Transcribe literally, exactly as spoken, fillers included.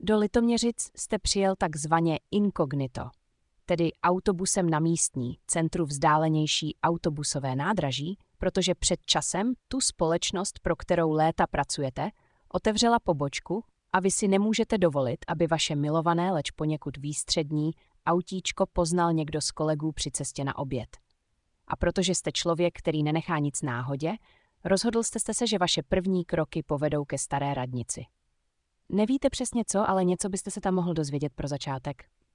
Do Litoměřic jste přijel takzvaně inkognito, tedy autobusem na místní, centru vzdálenější autobusové nádraží, protože před časem tu společnost, pro kterou léta pracujete, otevřela pobočku a vy si nemůžete dovolit, aby vaše milované, leč poněkud výstřední autíčko poznal někdo z kolegů při cestě na oběd. A protože jste člověk, který nenechá nic náhodě, rozhodl jste se, že vaše první kroky povedou ke Staré radnici. Nevíte přesně co, ale něco byste se tam mohl dozvědět pro začátek.